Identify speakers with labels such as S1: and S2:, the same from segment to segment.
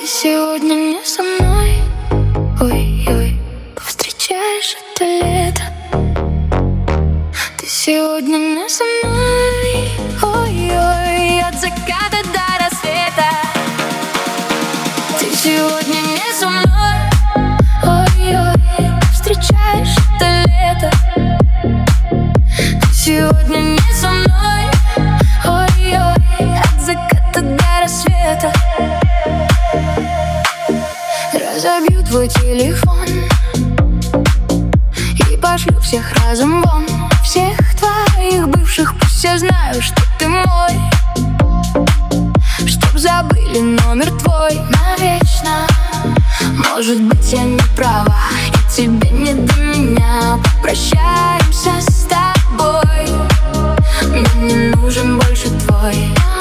S1: сегодня не со мной. Ой-ой, повстречаешь это лето. Ты сегодня не со мной. Ой-ой, от заката до рассвета. Ты сегодня не со мной. Ой-ой, встречаешь это лето. Ты сегодня не со мной. Ой-ой, от заката до рассвета. Разобью твой телефон и пошлю всех разом вон. Всех твоих бывших, пусть все знают, что ты мой. Чтоб забыли номер твой навечно. Может быть, я не права, и тебе не до меня. Попрощаемся с тобой. Мне не нужен больше твой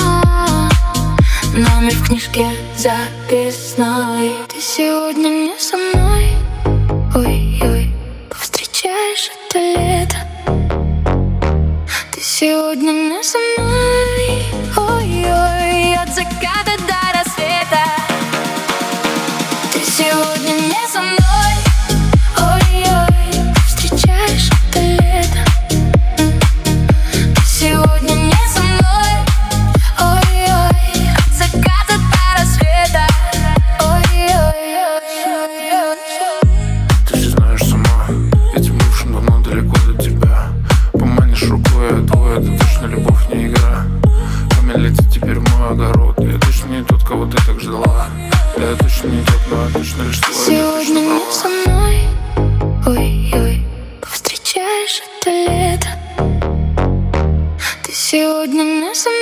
S1: номер в книжке записной. Ты сегодня не со мной. Ой-ой, повстречаешь это лето. Ты сегодня не со мной. Ой-ой, от заката до рассвета. Ты сегодня не со мной. Ой-ой, встречаешь это лето. Ты сегодня не со мной. Ой-ой, от заката до рассвета. Ой-ой-ой.
S2: Ты все знаешь сама, этим бывшим давно далеко до тебя. Поманишь рукой, а твой, это точно любовь, не игра. Камень летит теперь в мой огород. Я точно не тот, кого ты так ждала. Да, я точно не тот, но я точно лишь твой.
S1: Сегодня не со мной. Ой-ой, повстречаешь это лето. Ты сегодня не со мной.